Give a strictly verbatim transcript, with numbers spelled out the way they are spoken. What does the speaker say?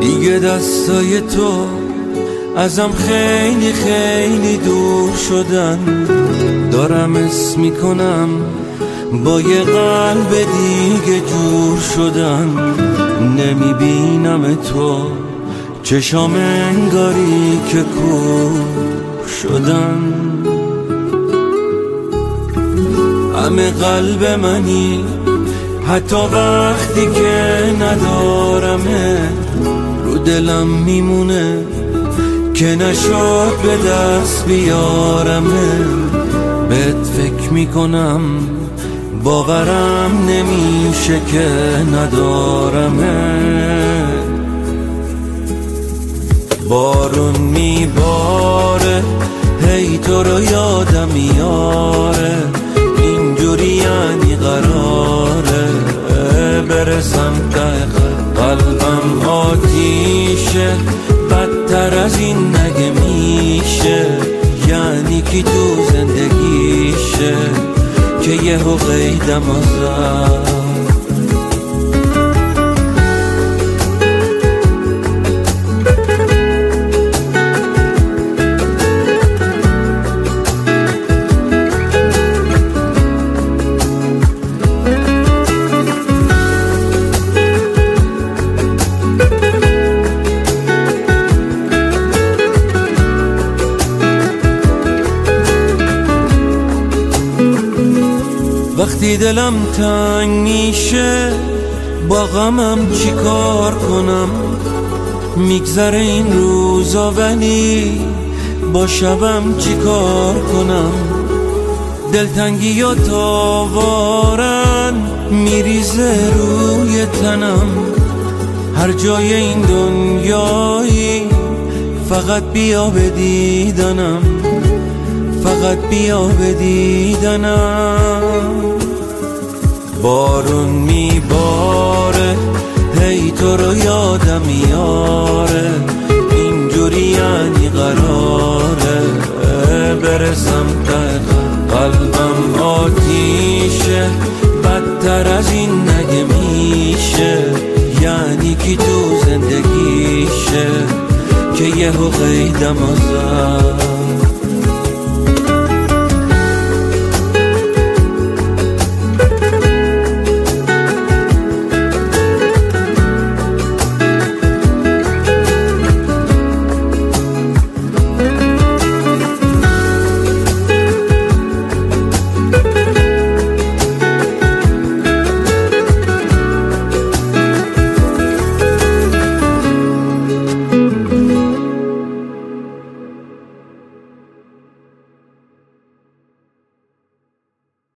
دیگه دستای تو ازم خیلی خیلی دور شدن. دارم اسم میکنم با یه قلب دیگه جور شدن. نمیبینم تو چشام انگاری که کور شدن. همه قلب منی حتی وقتی که ندارمه، رو دلم میمونه که نشد به دست بیارمه. بهت فکر میکنم باورم نمیشه که ندارمه. بارون میباره هی تو رو یادم میاره، اینجوری یعنی قراره برسم ته قلبم آتیشه، بدتر از این نگه میشه. یعنی کی تو زندگیشه که یه هو قیدم آزد. وقتی دلم تنگ میشه با غمم چی کار کنم؟ میگذره این روزا ولی با شبم چی کار کنم؟ دلتنگی و تاوارن میریزه روی تنم. هر جای این دنیایی فقط بیا به دیدنم، فقط بیا به دیدنم. بارون میباره هی تو رو یادم میاره، اینجوری یعنی قراره برسم ته قلبم آتیشه، بدتر از این نگه میشه. یعنی کی تو زندگیشه که یه هو قیدم آزد.